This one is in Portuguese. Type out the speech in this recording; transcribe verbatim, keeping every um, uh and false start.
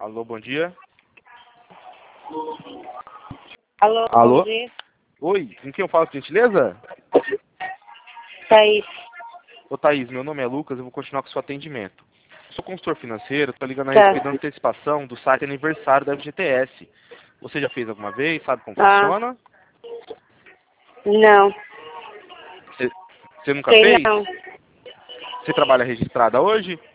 Alô, bom dia. Alô, Alô? bom dia. Oi, com quem eu falo, por gentileza? Thaís. Ô, Thaís, meu nome é Lucas, eu vou continuar com o seu atendimento. Sou consultor financeiro, estou ligando a Tá. respeito da antecipação do site aniversário da F G T S. Você já fez alguma vez? Sabe como Ah. funciona? Não, Você, você nunca sei fez? não. Você trabalha registrada hoje?